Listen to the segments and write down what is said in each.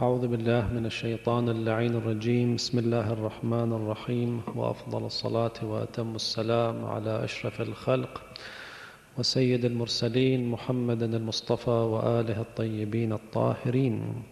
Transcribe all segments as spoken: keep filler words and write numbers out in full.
أعوذ بالله من الشيطان اللعين الرجيم. بسم الله الرحمن الرحيم، وأفضل الصلاة وأتم السلام على أشرف الخلق وسيد المرسلين محمد المصطفى وآله الطيبين الطاهرين.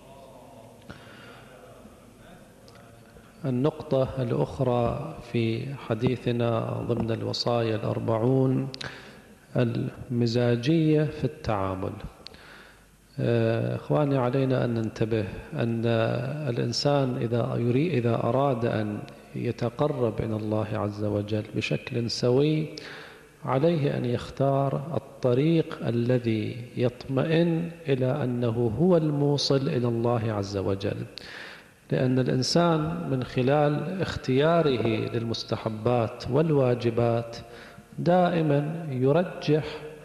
النقطة الأخرى في حديثنا ضمن الوصايا الأربعون المزاجية في التعامل. إخواني، علينا أن ننتبه أن الإنسان إذا يريد إذا أراد أن يتقرب إلى الله عز وجل بشكل سوي عليه أن يختار الطريق الذي يطمئن إلى أنه هو الموصل إلى الله عز وجل، لأن الإنسان من خلال اختياره للمستحبات والواجبات دائما يرجح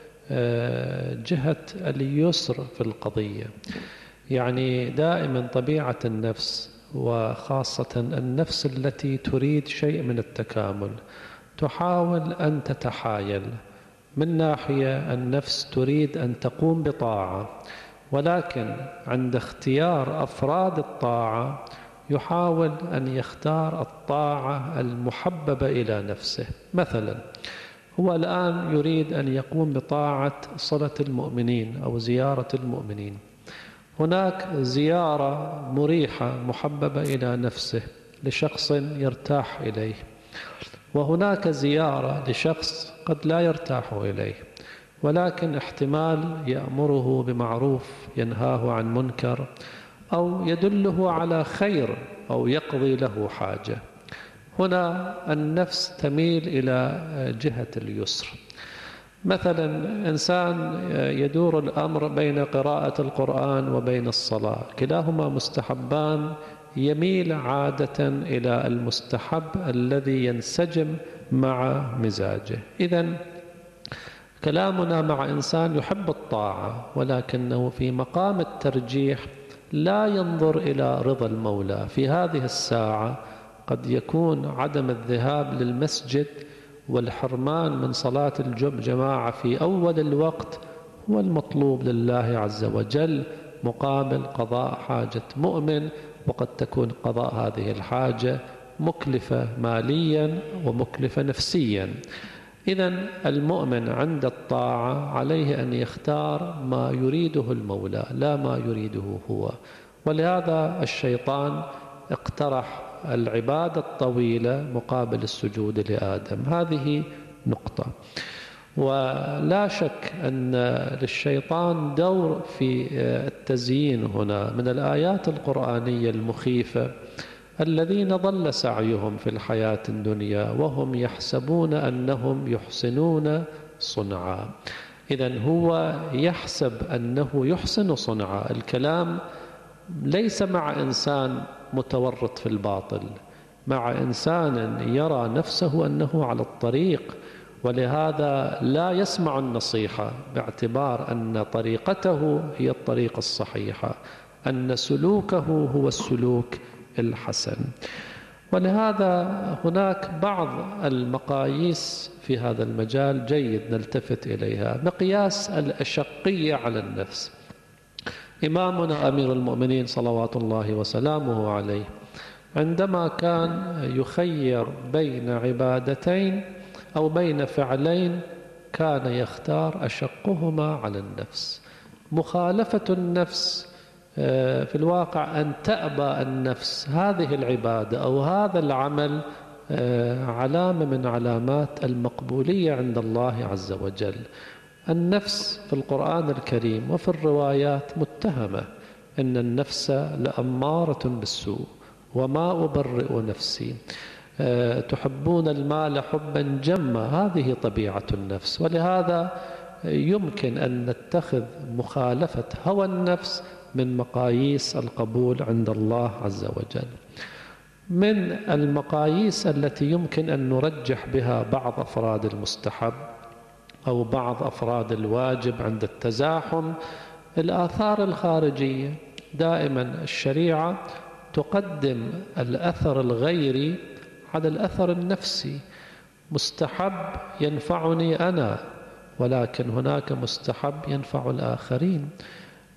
جهة اليسر في القضية. يعني دائما طبيعة النفس، وخاصة النفس التي تريد شيء من التكامل، تحاول أن تتحايل. من ناحية النفس تريد أن تقوم بطاعة، ولكن عند اختيار أفراد الطاعة يحاول أن يختار الطاعة المحببة إلى نفسه. مثلا هو الآن يريد أن يقوم بطاعة صلة المؤمنين أو زيارة المؤمنين. هناك زيارة مريحة محببة إلى نفسه لشخص يرتاح إليه، وهناك زيارة لشخص قد لا يرتاح إليه، ولكن احتمال يأمره بمعروف ينهاه عن منكر، أو يدله على خير، أو يقضي له حاجة. هنا النفس تميل إلى جهة اليسر. مثلا إنسان يدور الأمر بين قراءة القرآن وبين الصلاة، كلاهما مستحبان، يميل عادة إلى المستحب الذي ينسجم مع مزاجه. إذن كلامنا مع إنسان يحب الطاعة، ولكنه في مقام الترجيح لا ينظر إلى رضا المولى. في هذه الساعة قد يكون عدم الذهاب للمسجد والحرمان من صلاة الجماعة في أول الوقت هو المطلوب لله عز وجل، مقابل قضاء حاجة مؤمن، وقد تكون قضاء هذه الحاجة مكلفة ماليا ومكلفة نفسيا. إذن المؤمن عند الطاعة عليه أن يختار ما يريده المولى لا ما يريده هو. ولهذا الشيطان اقترح العبادة الطويلة مقابل السجود لآدم. هذه نقطة. ولا شك أن للشيطان دور في التزيين هنا. من الآيات القرآنية المخيفة الذين ضل سعيهم في الحياة الدنيا وهم يحسبون أنهم يحسنون صنعا. إذن هو يحسب أنه يحسن صنعا. الكلام ليس مع إنسان متورط في الباطل، مع إنسان يرى نفسه أنه على الطريق، ولهذا لا يسمع النصيحة باعتبار أن طريقته هي الطريقة الصحيحة، أن سلوكه هو السلوك الحسن. ولهذا هناك بعض المقاييس في هذا المجال جيد نلتفت إليها. مقياس الأشقية على النفس. إمامنا أمير المؤمنين صلوات الله وسلامه عليه عندما كان يخير بين عبادتين أو بين فعلين كان يختار أشقهما على النفس. مخالفة النفس في الواقع أن تأبى النفس هذه العبادة أو هذا العمل علامة من علامات المقبولية عند الله عز وجل. النفس في القرآن الكريم وفي الروايات متهمة، إن النفس لأمارة بالسوء وما أبرئ نفسي، تحبون المال حبا جما. هذه طبيعة النفس. ولهذا يمكن أن نتخذ مخالفة هوى النفس من مقاييس القبول عند الله عز وجل. من المقاييس التي يمكن أن نرجح بها بعض أفراد المستحب أو بعض أفراد الواجب عند التزاحم الآثار الخارجية. دائما الشريعة تقدم الأثر الغيري على الأثر النفسي. مستحب ينفعني أنا، ولكن هناك مستحب ينفع الآخرين.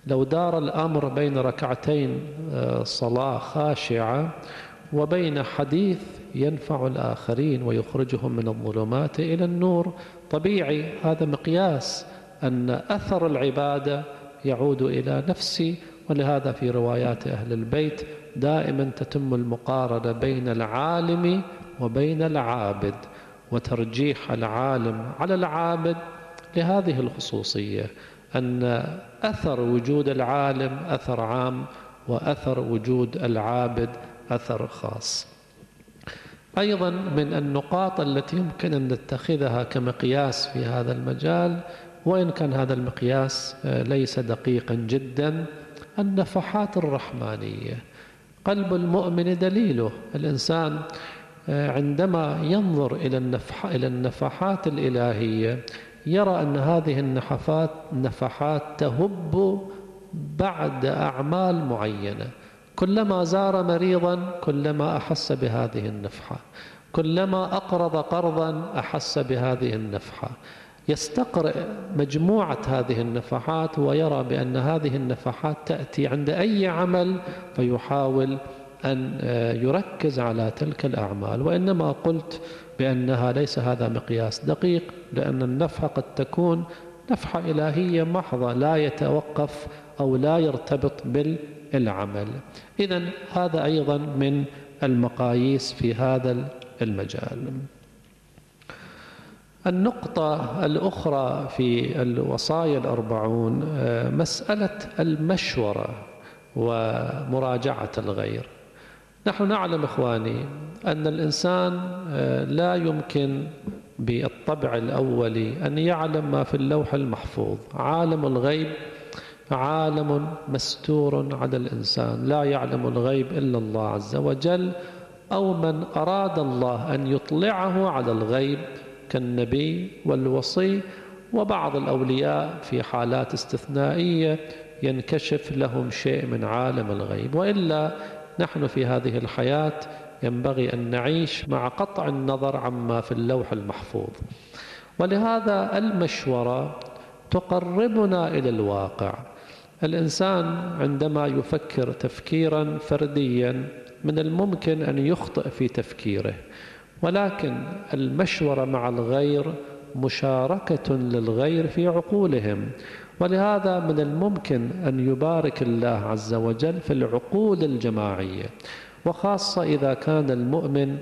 لو دار الأمر بين ركعتين صلاة خاشعة وبين حديث ينفع الآخرين ويخرجهم من الظلمات إلى النور، طبيعي هذا مقياس أن أثر العبادة يعود إلى نفسي. ولهذا في روايات أهل البيت دائما تتم المقارنة بين العالم وبين العابد، وترجيح العالم على العابد لهذه الخصوصية، أن أثر وجود العالم أثر عام وأثر وجود العابد أثر خاص. أيضا من النقاط التي يمكن أن نتخذها كمقياس في هذا المجال، وإن كان هذا المقياس ليس دقيقا جدا، النفحات الرحمانية. قلب المؤمن دليله. الإنسان عندما ينظر إلى النفح إلى النفحات الإلهية يرى أن هذه النفحات نفحات تهب بعد أعمال معينة. كلما زار مريضا كلما أحس بهذه النفحة، كلما أقرض قرضا أحس بهذه النفحة. يستقرئ مجموعة هذه النفحات ويرى بأن هذه النفحات تأتي عند أي عمل، فيحاول أن يركز على تلك الأعمال. وإنما قلت بأنها ليس هذا مقياس دقيق، لأن النفحة قد تكون نفحة إلهية محضة لا يتوقف أو لا يرتبط بالعمل. إذن هذا أيضا من المقاييس في هذا المجال. النقطة الأخرى في الوصايا الأربعون مسألة المشورة ومراجعة الغير. نحن نعلم إخواني أن الإنسان لا يمكن بالطبع الأولي أن يعلم ما في اللوح المحفوظ. عالم الغيب عالم مستور على الإنسان، لا يعلم الغيب إلا الله عز وجل، أو من أراد الله أن يطلعه على الغيب كالنبي والوصي وبعض الأولياء في حالات استثنائية ينكشف لهم شيء من عالم الغيب. وإلا نحن في هذه الحياة ينبغي أن نعيش مع قطع النظر عما في اللوح المحفوظ. ولهذا المشورة تقربنا إلى الواقع. الإنسان عندما يفكر تفكيرا فرديا من الممكن أن يخطئ في تفكيره، ولكن المشورة مع الغير مشاركة للغير في عقولهم. ولهذا من الممكن أن يبارك الله عز وجل في العقول الجماعية، وخاصة إذا كان المؤمن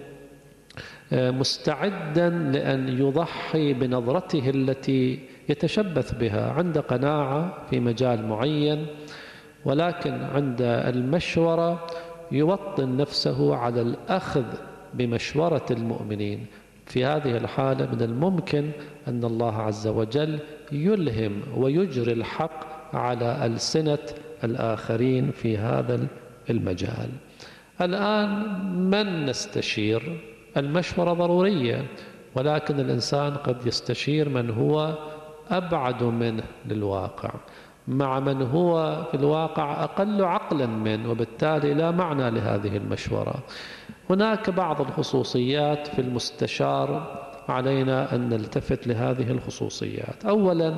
مستعدا لأن يضحي بنظرته التي يتشبث بها. عند قناعة في مجال معين، ولكن عند المشورة يوطن نفسه على الأخذ بمشورة المؤمنين. في هذه الحالة من الممكن أن الله عز وجل يلهم ويجري الحق على ألسنة الآخرين في هذا المجال. الآن من نستشير؟ المشورة ضرورية، ولكن الإنسان قد يستشير من هو أبعد منه للواقع، مع من هو في الواقع أقل عقلا منه، وبالتالي لا معنى لهذه المشورة. هناك بعض الخصوصيات في المستشار علينا أن نلتفت لهذه الخصوصيات. أولا،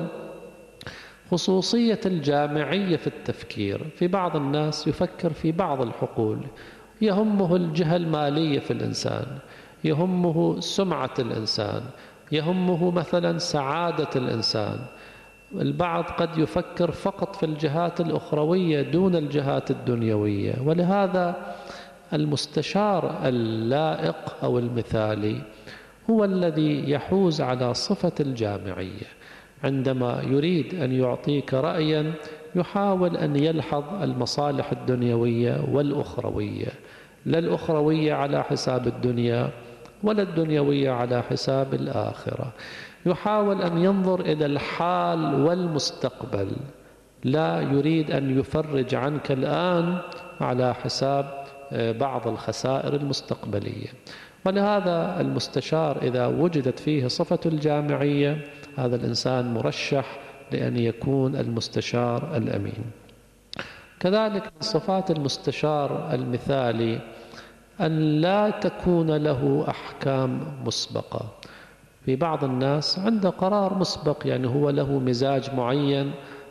خصوصية الجامعية في التفكير. في بعض الناس يفكر في بعض الحقول، يهمه الجهة المالية في الإنسان، يهمه سمعة الإنسان، يهمه مثلا سعادة الإنسان. البعض قد يفكر فقط في الجهات الأخروية دون الجهات الدنيوية. ولهذا المستشار اللائق أو المثالي هو الذي يحوز على صفة الجامعية. عندما يريد أن يعطيك رأيا يحاول أن يلحظ المصالح الدنيوية والأخروية، لا الأخروية على حساب الدنيا ولا الدنيوية على حساب الآخرة. يحاول أن ينظر إلى الحال والمستقبل، لا يريد أن يفرج عنك الآن على حساب بعض الخسائر المستقبلية. ولهذا المستشار إذا وجدت فيه صفة الجامعية هذا الإنسان مرشح لأن يكون المستشار الأمين. كذلك من صفات المستشار المثالي أن لا تكون له أحكام مسبقة. في بعض الناس عنده قرار مسبق، يعني هو له مزاج معين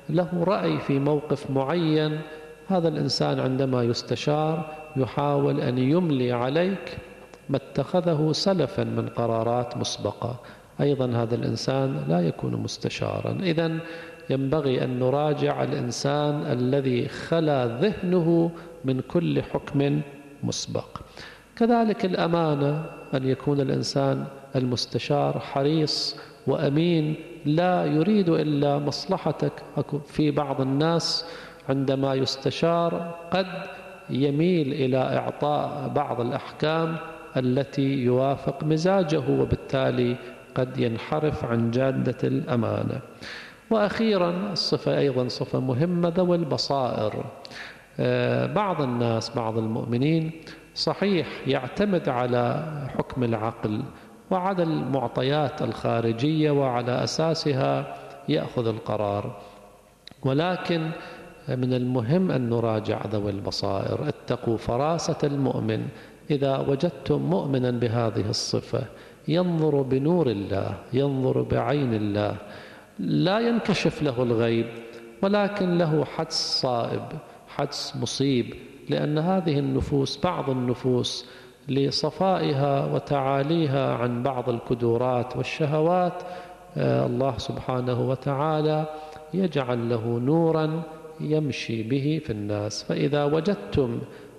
له رأي في موقف معين، هذا الإنسان عندما يستشار يحاول أن يملي عليك ما اتخذه سلفا من قرارات مسبقة، أيضا هذا الإنسان لا يكون مستشارا. إذن ينبغي أن نراجع الإنسان الذي خلا ذهنه من كل حكم مسبق. كذلك الأمانة، أن يكون الإنسان المستشار حريص وأمين لا يريد إلا مصلحتك. في بعض الناس عندما يستشار قد يميل إلى إعطاء بعض الأحكام التي يوافق مزاجه، وبالتالي قد ينحرف عن جادة الأمانة. وأخيرا الصفة أيضا صفة مهمة، ذوي البصائر. بعض الناس بعض المؤمنين صحيح يعتمد على حكم العقل وعلى المعطيات الخارجية وعلى أساسها يأخذ القرار، ولكن من المهم أن نراجع ذوي البصائر. اتقوا فراسة المؤمن. إذا وجدتم مؤمنا بهذه الصفة ينظر بنور الله، ينظر بعين الله، لا ينكشف له الغيب، ولكن له حدس صائب، حدس مصيب، لأن هذه النفوس بعض النفوس لصفائها وتعاليها عن بعض الكدورات والشهوات الله سبحانه وتعالى يجعل له نورا يمشي به في الناس. فإذا وجدتم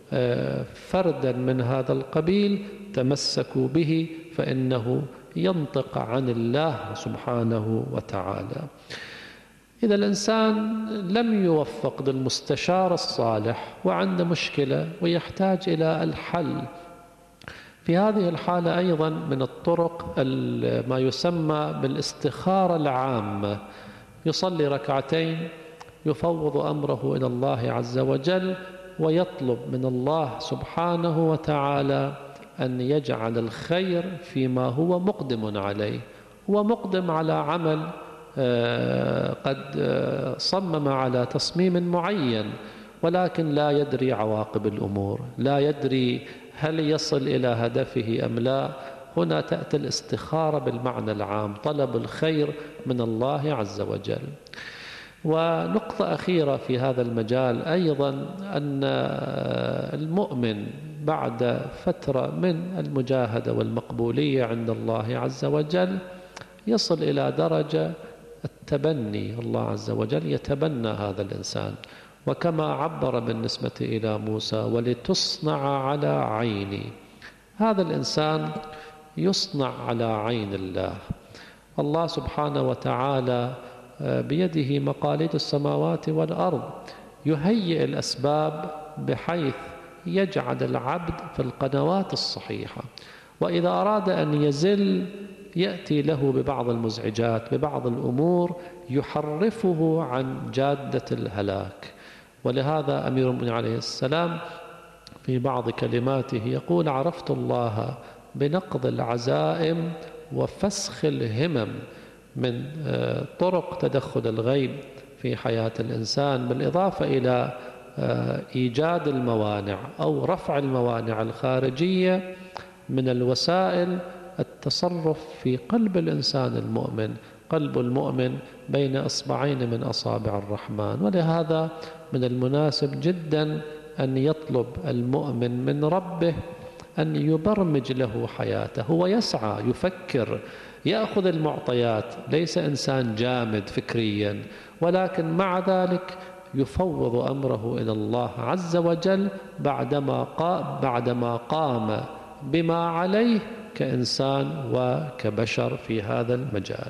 فردا من هذا القبيل تمسكوا به، فإنه ينطق عن الله سبحانه وتعالى. إذا الإنسان لم يوفق للمستشار الصالح وعنده مشكلة ويحتاج إلى الحل، في هذه الحالة أيضا من الطرق ما يسمى بالاستخارة العامة. يصلي ركعتين، يفوض أمره إلى الله عز وجل، ويطلب من الله سبحانه وتعالى أن يجعل الخير فيما هو مقدم عليه. هو مقدم على عمل قد صمم على تصميم معين، ولكن لا يدري عواقب الأمور، لا يدري هل يصل إلى هدفه أم لا. هنا تأتي الاستخارة بالمعنى العام، طلب الخير من الله عز وجل. ونقطة أخيرة في هذا المجال أيضا، أن المؤمن بعد فترة من المجاهدة والمقبولية عند الله عز وجل يصل إلى درجة التبني. الله عز وجل يتبنى هذا الإنسان، وكما عبر بالنسبة إلى موسى ولتصنع على عيني، هذا الإنسان يصنع على عين الله. الله سبحانه وتعالى بيده مقاليد السماوات والأرض، يهيئ الأسباب بحيث يجعل العبد في القنوات الصحيحة، وإذا أراد أن يزل يأتي له ببعض المزعجات، ببعض الأمور يحرفه عن جادة الهلاك. ولهذا أمير المؤمنين عليه السلام في بعض كلماته يقول: عرفت الله بنقض العزائم وفسخ الهمم. من طرق تدخل الغيب في حياة الإنسان، بالإضافة إلى إيجاد الموانع أو رفع الموانع الخارجية، من الوسائل التصرف في قلب الإنسان المؤمن. قلب المؤمن بين إصبعين من أصابع الرحمن، ولهذا من المناسب جدا أن يطلب المؤمن من ربه أن يبرمج له حياته. هو يسعى، يفكر، يأخذ المعطيات، ليس إنسان جامد فكريا، ولكن مع ذلك يفوض أمره إلى الله عز وجل بعدما قام, بعدما قام بما عليه كإنسان وكبشر في هذا المجال.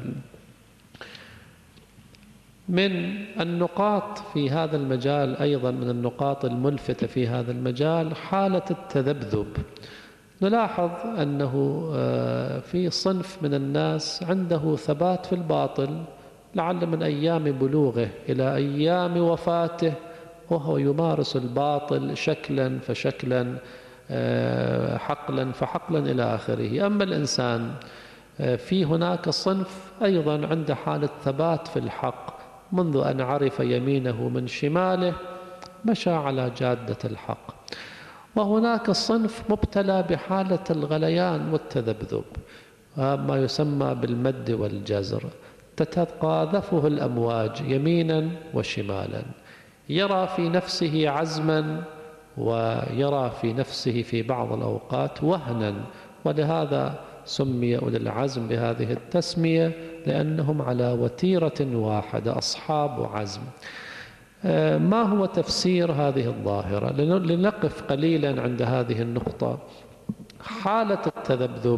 من النقاط في هذا المجال أيضا، من النقاط الملفتة في هذا المجال، حالة التذبذب. نلاحظ أنه في صنف من الناس عنده ثبات في الباطل، لعل من أيام بلوغه إلى أيام وفاته وهو يمارس الباطل شكلا فشكلا، حقلا فحقلا إلى آخره. أما الإنسان في هناك صنف أيضا عنده حالة ثبات في الحق، منذ أن عرف يمينه من شماله مشى على جادة الحق. وهناك الصنف مبتلى بحالة الغليان والتذبذب، ما يسمى بالمد والجزر. تتقاذفه الأمواج يمينا وشمالا، يرى في نفسه عزما ويرى في نفسه في بعض الأوقات وهنا، ولهذا سمي أولي العزم بهذه التسمية، لأنهم على وتيرة واحدة، أصحاب عزم. ما هو تفسير هذه الظاهرة؟ لنقف قليلا عند هذه النقطة. حالة التذبذب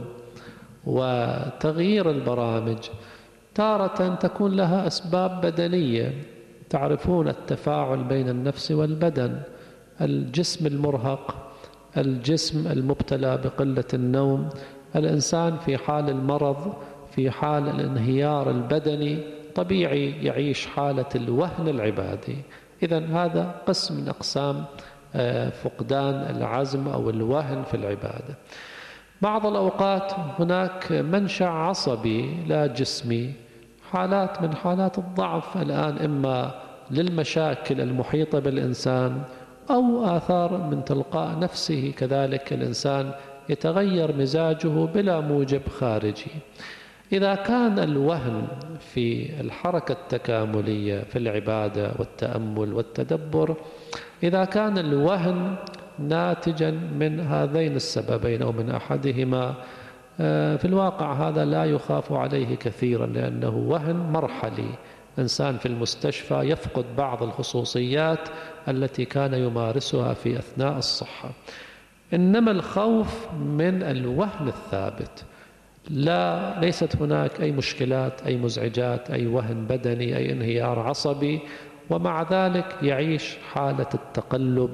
وتغيير البرامج تارة تكون لها أسباب بدنية. تعرفون التفاعل بين النفس والبدن، الجسم المرهق، الجسم المبتلى بقلة النوم، الإنسان في حال المرض، في حال الانهيار البدني، طبيعي يعيش حالة الوهن العبادي. إذن هذا قسم من أقسام فقدان العزم أو الوهن في العبادة. بعض الأوقات هناك منشأ عصبي لا جسمي، حالات من حالات الضعف الآن، إما للمشاكل المحيطة بالإنسان أو آثار من تلقاء نفسه. كذلك الإنسان يتغير مزاجه بلا موجب خارجي. إذا كان الوهن في الحركة التكاملية في العبادة والتأمل والتدبر، إذا كان الوهن ناتجا من هذين السببين أو من أحدهما، في الواقع هذا لا يخاف عليه كثيرا، لأنه وهن مرحلي. إنسان في المستشفى يفقد بعض الخصوصيات التي كان يمارسها في أثناء الصحة. إنما الخوف من الوهن الثابت، لا ليست هناك أي مشكلات، أي مزعجات، أي وهن بدني، أي انهيار عصبي، ومع ذلك يعيش حالة التقلب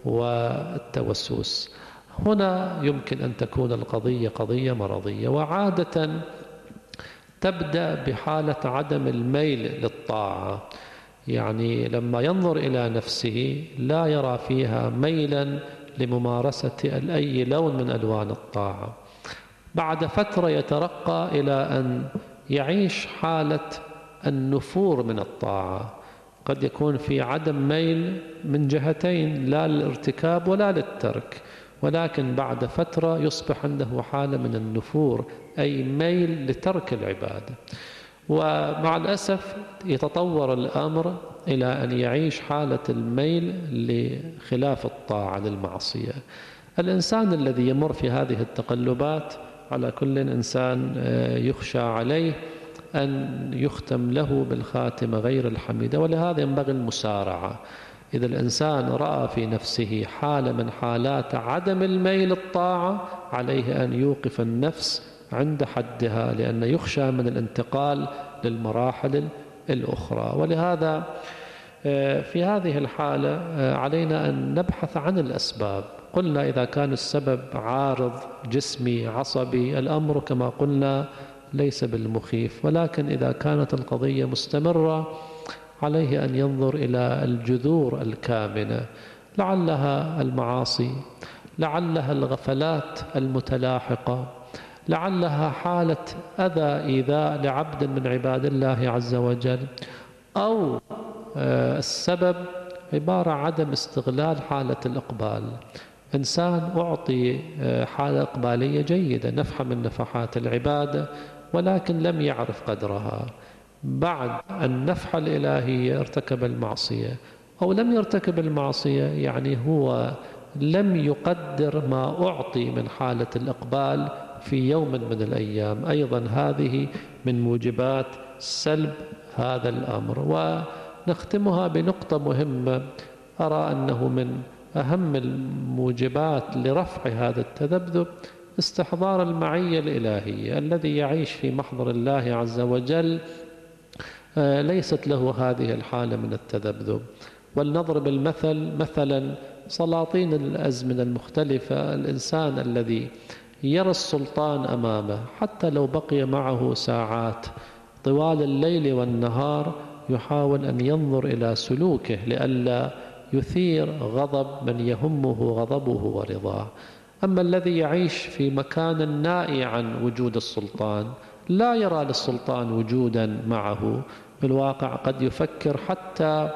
والتوسوس. هنا يمكن أن تكون القضية قضية مرضية، وعادة تبدأ بحالة عدم الميل للطاعة. يعني لما ينظر إلى نفسه لا يرى فيها ميلا لممارسة أي لون من ألوان الطاعة. بعد فترة يترقى إلى أن يعيش حالة النفور من الطاعة. قد يكون في عدم ميل من جهتين، لا للارتكاب ولا للترك، ولكن بعد فترة يصبح عنده حالة من النفور، أي ميل لترك العبادة. ومع الأسف يتطور الأمر إلى أن يعيش حالة الميل لخلاف الطاعة للمعصية. الإنسان الذي يمر في هذه التقلبات على كل إنسان يخشى عليه أن يختم له بالخاتمة غير الحميدة، ولهذا ينبغي المسارعة. إذا الإنسان رأى في نفسه حالة من حالات عدم الميل للطاعة، عليه أن يوقف النفس عند حدها، لأن يخشى من الانتقال للمراحل الأخرى. ولهذا في هذه الحالة علينا أن نبحث عن الأسباب. قلنا إذا كان السبب عارض جسمي عصبي، الأمر كما قلنا ليس بالمخيف، ولكن إذا كانت القضية مستمرة عليه أن ينظر إلى الجذور الكامنة، لعلها المعاصي، لعلها الغفلات المتلاحقة، لعلها حالة أذى إيذاء لعبد من عباد الله عز وجل، أو السبب عبارة عدم استغلال حالة الإقبال. إنسان أعطي حالة إقبالية جيدة، نفحة من نفحات العبادة، ولكن لم يعرف قدرها. بعد النفحة الإلهية ارتكب المعصية، أو لم يرتكب المعصية، يعني هو لم يقدر ما أعطي من حالة الإقبال في يوم من الأيام. أيضا هذه من موجبات سلب هذا الأمر. ونختمها بنقطة مهمة أرى أنه من أهم الموجبات لرفع هذا التذبذب، استحضار المعية الإلهية. الذي يعيش في محضر الله عز وجل ليست له هذه الحالة من التذبذب. ولنضرب المثل، مثلا سلاطين الأزمنة المختلفة، الإنسان الذي يرى السلطان أمامه حتى لو بقي معه ساعات طوال الليل والنهار يحاول أن ينظر إلى سلوكه لئلا يثير غضب من يهمه غضبه ورضاه. أما الذي يعيش في مكان نائي عن وجود السلطان، لا يرى للسلطان وجودا معه، بالواقع قد يفكر حتى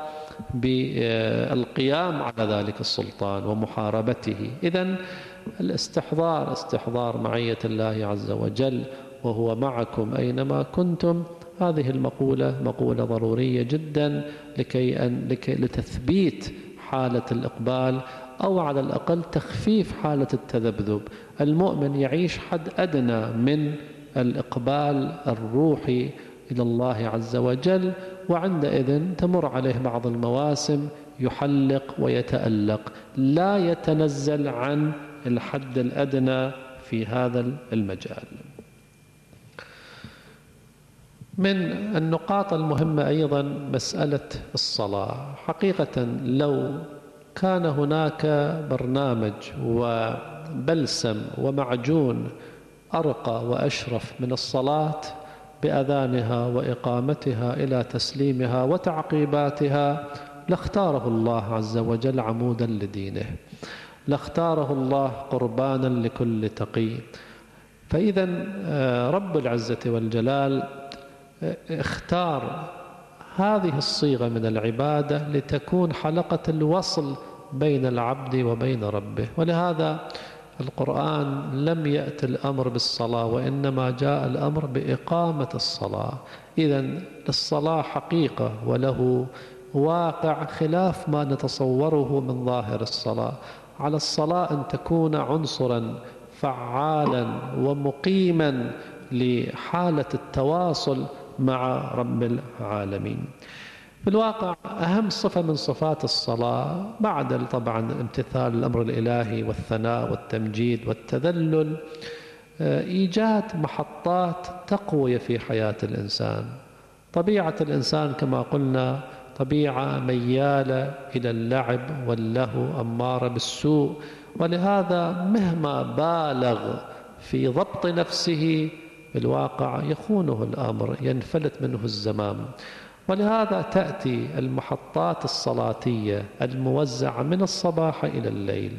بالقيام على ذلك السلطان ومحاربته. إذن الاستحضار، استحضار معية الله عز وجل وهو معكم أينما كنتم. هذه المقولة مقولة ضرورية جدا لكي أن لكي لتثبيت حالة الإقبال، أو على الأقل تخفيف حالة التذبذب. المؤمن يعيش حد أدنى من الإقبال الروحي إلى الله عز وجل، وعندئذ تمر عليه بعض المواسم يحلق ويتألق، لا يتنزل عن الحد الأدنى في هذا المجال. من النقاط المهمة أيضا مسألة الصلاة. حقيقة لو كان هناك برنامج وبلسم ومعجون أرقى وأشرف من الصلاة بأذانها وإقامتها إلى تسليمها وتعقيباتها، لاختاره الله عز وجل عمودا لدينه، لاختاره الله قربانا لكل تقي. فإذا رب العزة والجلال اختار هذه الصيغة من العبادة لتكون حلقة الوصل بين العبد وبين ربه. ولهذا القرآن لم يأت الأمر بالصلاة، وإنما جاء الأمر بإقامة الصلاة. إذن الصلاة حقيقة وله واقع خلاف ما نتصوره من ظاهر الصلاة. على الصلاة أن تكون عنصرا فعالا ومقيما لحالة التواصل مع رب العالمين. في الواقع أهم صفة من صفات الصلاة بعد طبعا امتثال الأمر الإلهي والثناء والتمجيد والتذلل إيجاد محطات تقوية في حياة الإنسان. طبيعة الإنسان كما قلنا طبيعة ميالة إلى اللعب واللهو أمارة بالسوء، ولهذا مهما بالغ في ضبط نفسه في الواقع يخونه الأمر، ينفلت منه الزمام. ولهذا تأتي المحطات الصلاتية الموزعة من الصباح إلى الليل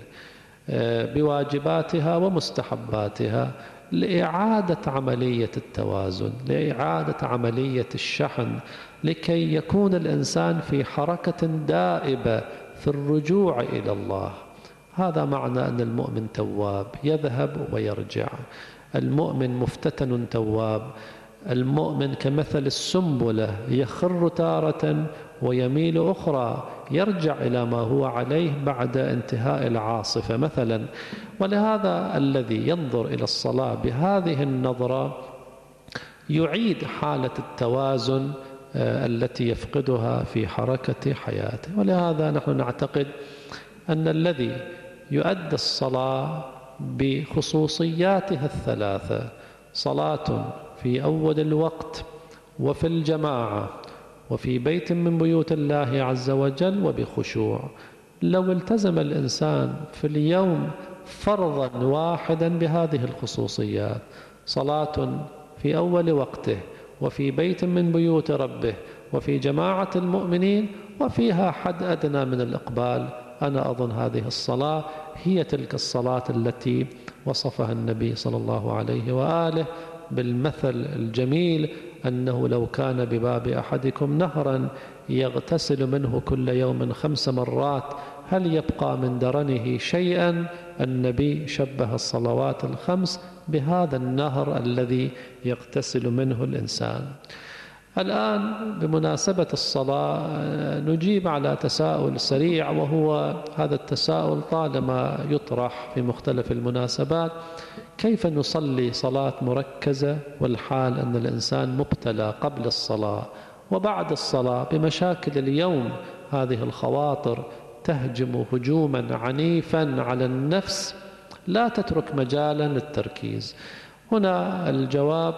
بواجباتها ومستحباتها لإعادة عملية التوازن، لإعادة عملية الشحن، لكي يكون الإنسان في حركة دائبة في الرجوع إلى الله. هذا معنى أن المؤمن تواب، يذهب ويرجع. المؤمن مفتتن تواب. المؤمن كمثل السنبلة يخر تارة ويميل أخرى، يرجع إلى ما هو عليه بعد انتهاء العاصفة مثلا. ولهذا الذي ينظر إلى الصلاة بهذه النظرة يعيد حالة التوازن التي يفقدها في حركة حياته. ولهذا نحن نعتقد أن الذي يؤدي الصلاة بخصوصياتها الثلاثة، صلاة في أول الوقت وفي الجماعة وفي بيت من بيوت الله عز وجل وبخشوع، لو التزم الإنسان في اليوم فرضا واحدا بهذه الخصوصيات، صلاة في أول وقته وفي بيت من بيوت ربه وفي جماعة المؤمنين وفيها حد أدنى من الإقبال، أنا أظن هذه الصلاة هي تلك الصلاة التي وصفها النبي صلى الله عليه وآله بالمثل الجميل أنه لو كان بباب أحدكم نهرا يغتسل منه كل يوم خمس مرات هل يبقى من درنه شيئا؟ النبي شبه الصلوات الخمس بهذا النهر الذي يغتسل منه الإنسان. الآن بمناسبة الصلاة نجيب على تساؤل سريع، وهو هذا التساؤل طالما يطرح في مختلف المناسبات: كيف نصلي صلاة مركزة والحال أن الإنسان مبتلى قبل الصلاة وبعد الصلاة بمشاكل اليوم؟ هذه الخواطر تهجم هجوما عنيفا على النفس لا تترك مجالا للتركيز. هنا الجواب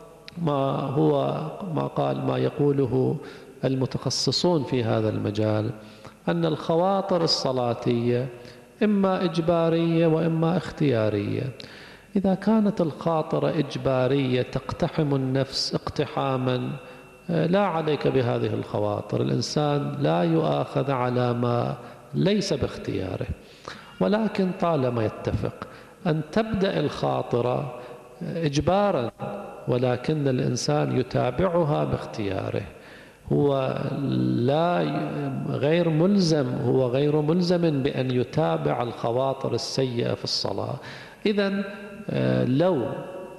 ما هو ما قال ما يقوله المتخصصون في هذا المجال، أن الخواطر الصلاتية إما إجبارية وإما اختيارية. إذا كانت الخاطرة إجبارية تقتحم النفس اقتحاما، لا عليك بهذه الخواطر، الإنسان لا يؤاخذ على ما ليس باختياره. ولكن طالما يتفق أن تبدأ الخاطرة إجبارا ولكن الإنسان يتابعها باختياره، هو لا غير ملزم هو غير ملزم بأن يتابع الخواطر السيئة في الصلاة. إذن لو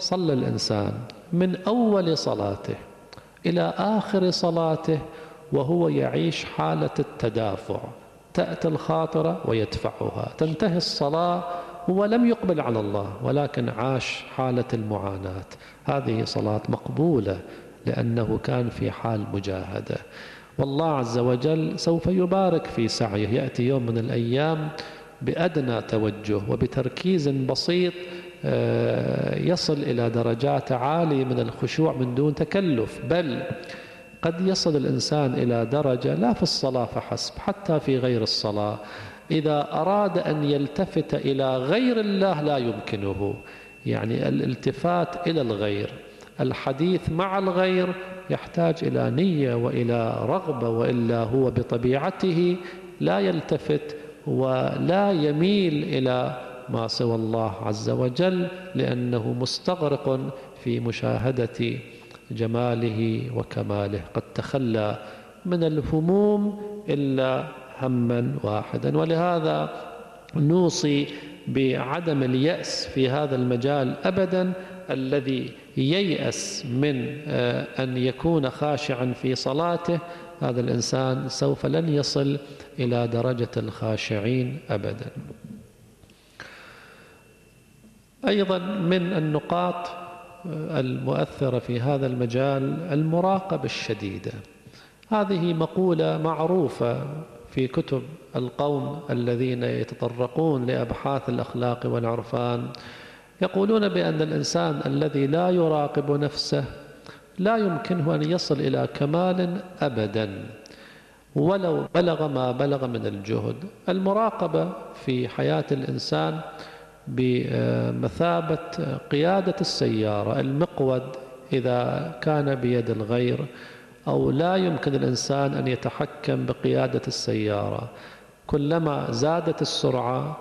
صلى الإنسان من أول صلاته إلى آخر صلاته وهو يعيش حالة التدافع، تأتي الخاطرة ويدفعها، تنتهي الصلاة هو لم يقبل على الله ولكن عاش حالة المعاناة. هذه صلاة مقبولة لأنه كان في حال مجاهدة، والله عز وجل سوف يبارك في سعيه. يأتي يوم من الأيام بأدنى توجه وبتركيز بسيط يصل إلى درجات عالية من الخشوع من دون تكلف، بل قد يصل الإنسان إلى درجة لا في الصلاة فحسب، حتى في غير الصلاة إذا أراد أن يلتفت إلى غير الله لا يمكنه. يعني الالتفات إلى الغير، الحديث مع الغير يحتاج إلى نية وإلى رغبة، وإلا هو بطبيعته لا يلتفت ولا يميل إلى ما سوى الله عز وجل، لأنه مستغرق في مشاهدة جماله وكماله، قد تخلى من الهموم إلا هما واحدا. ولهذا نوصي بعدم اليأس في هذا المجال أبدا. الذي ييأس من أن يكون خاشعا في صلاته هذا الإنسان سوف لن يصل إلى درجة الخاشعين أبدا. أيضا من النقاط المؤثرة في هذا المجال المراقبة الشديدة. هذه مقولة معروفة في كتب القوم الذين يتطرقون لأبحاث الأخلاق والعرفان، يقولون بأن الإنسان الذي لا يراقب نفسه لا يمكنه أن يصل إلى كمال أبدا ولو بلغ ما بلغ من الجهد. المراقبة في حياة الإنسان بمثابة قيادة السيارة، المقود إذا كان بيد الغير أو لا يمكن الإنسان أن يتحكم بقيادة السيارة، كلما زادت السرعة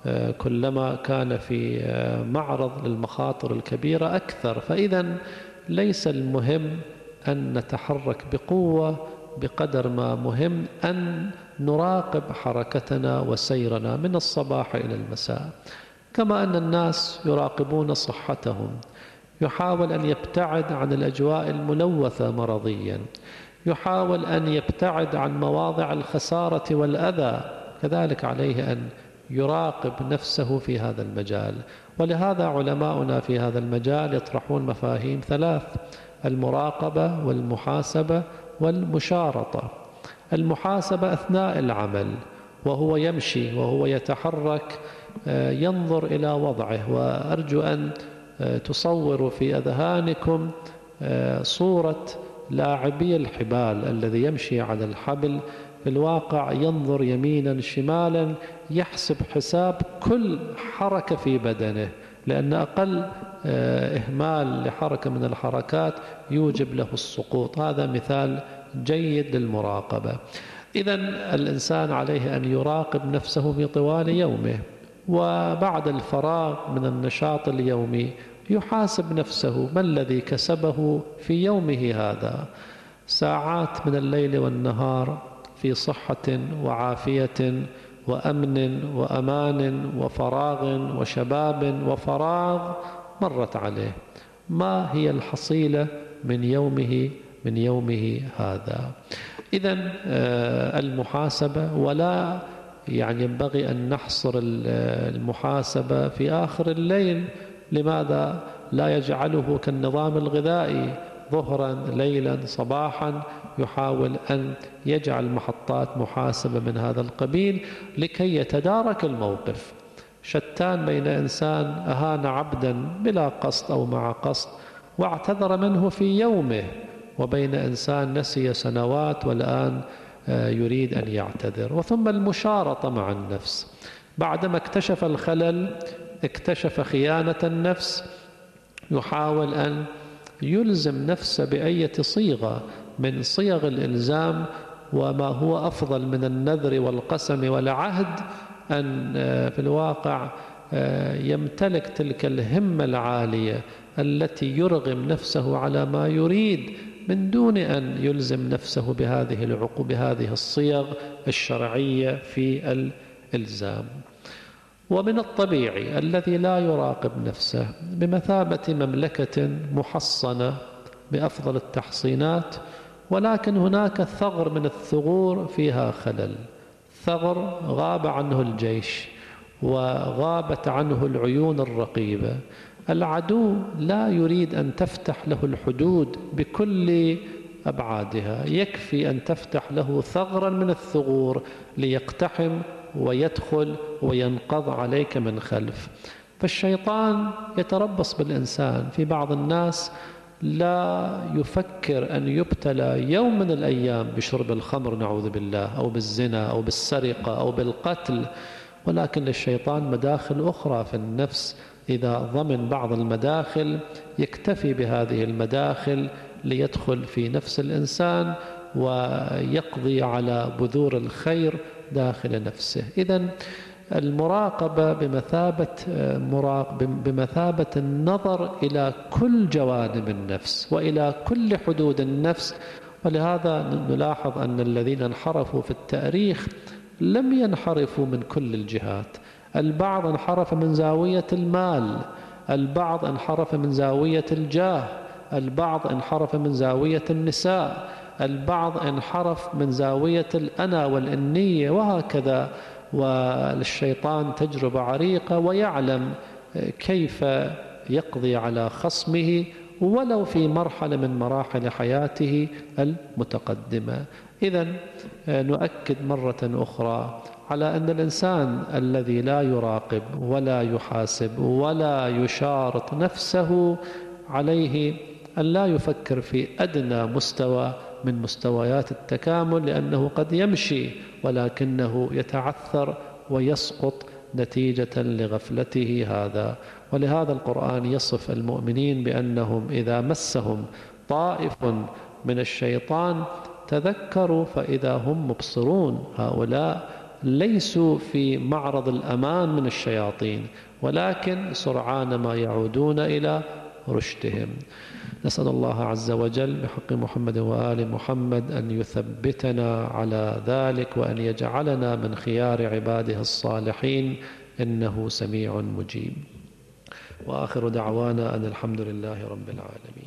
كلما كان في معرض للمخاطر الكبيرة أكثر. فإذا ليس المهم أن نتحرك بقوة بقدر ما مهم أن نراقب حركتنا وسيرنا من الصباح إلى المساء. كما أن الناس يراقبون صحتهم، يحاول أن يبتعد عن الأجواء الملوثة مرضيا، يحاول أن يبتعد عن مواضع الخسارة والأذى، كذلك عليه أن يراقب نفسه في هذا المجال. ولهذا علماؤنا في هذا المجال يطرحون مفاهيم ثلاث: المراقبة والمحاسبة والمشارطة. المحاسبة أثناء العمل وهو يمشي وهو يتحرك ينظر إلى وضعه، وأرجو أن تصوروا في أذهانكم صورة لاعبي الحبال الذي يمشي على الحبل، في الواقع ينظر يمينا شمالا، يحسب حساب كل حركة في بدنه، لأن أقل إهمال لحركة من الحركات يوجب له السقوط. هذا مثال جيد للمراقبة. إذن الإنسان عليه أن يراقب نفسه في طوال يومه، وبعد الفراغ من النشاط اليومي يحاسب نفسه ما الذي كسبه في يومه هذا، ساعات من الليل والنهار في صحة وعافية وأمن وأمان وفراغ وشباب وفراغ مرت عليه، ما هي الحصيلة من يومه من يومه هذا. إذن المحاسبة، ولا يعني ينبغي أن نحصر المحاسبة في آخر الليل. لماذا لا يجعله كالنظام الغذائي، ظهرا ليلا صباحا يحاول أن يجعل محطات محاسبة من هذا القبيل لكي يتدارك الموقف. شتان بين إنسان أهان عبدا بلا قصد أو مع قصد واعتذر منه في يومه، وبين إنسان نسي سنوات والآن يريد أن يعتذر. وثم المشارطة مع النفس، بعدما اكتشف الخلل، اكتشف خيانة النفس، يحاول أن يلزم نفسه بأية صيغة من صيغ الإلزام. وما هو أفضل من النذر والقسم والعهد أن في الواقع يمتلك تلك الهمة العالية التي يرغم نفسه على ما يريد من دون أن يلزم نفسه بهذه العقوبة، بهذه الصيغ الشرعية في الإلزام. ومن الطبيعي الذي لا يراقب نفسه بمثابة مملكة محصنة بأفضل التحصينات، ولكن هناك ثغر من الثغور فيها خلل، ثغر غاب عنه الجيش وغابت عنه العيون الرقيبة. العدو لا يريد أن تفتح له الحدود بكل أبعادها، يكفي أن تفتح له ثغرا من الثغور ليقتحم ويدخل وينقض عليك من خلف. فالشيطان يتربص بالإنسان. في بعض الناس لا يفكر أن يبتلى يوم من الأيام بشرب الخمر نعوذ بالله، أو بالزنا أو بالسرقة أو بالقتل، ولكن للشيطان مداخل أخرى في النفس. إذا ضمن بعض المداخل يكتفي بهذه المداخل ليدخل في نفس الإنسان ويقضي على بذور الخير داخل نفسه. إذن المراقبة بمثابة بمثابة النظر إلى كل جوانب النفس وإلى كل حدود النفس. ولهذا نلاحظ أن الذين انحرفوا في التاريخ لم ينحرفوا من كل الجهات. البعض انحرف من زاوية المال، البعض انحرف من زاوية الجاه، البعض انحرف من زاوية النساء، البعض انحرف من زاوية الأنا والإنية، وهكذا. والشيطان تجربة عريقة ويعلم كيف يقضي على خصمه ولو في مرحلة من مراحل حياته المتقدمة. إذن نؤكد مرة أخرى على أن الإنسان الذي لا يراقب ولا يحاسب ولا يشارط نفسه عليه أن لا يفكر في أدنى مستوى من مستويات التكامل، لأنه قد يمشي ولكنه يتعثر ويسقط نتيجة لغفلته هذا. ولهذا القرآن يصف المؤمنين بأنهم إذا مسهم طائف من الشيطان تذكروا فإذا هم مبصرون. هؤلاء ليسوا في معرض الأمان من الشياطين، ولكن سرعان ما يعودون إلى رشدهم. نسأل الله عز وجل بحق محمد وآل محمد أن يثبتنا على ذلك، وأن يجعلنا من خيار عباده الصالحين، إنه سميع مجيب. وآخر دعوانا أن الحمد لله رب العالمين.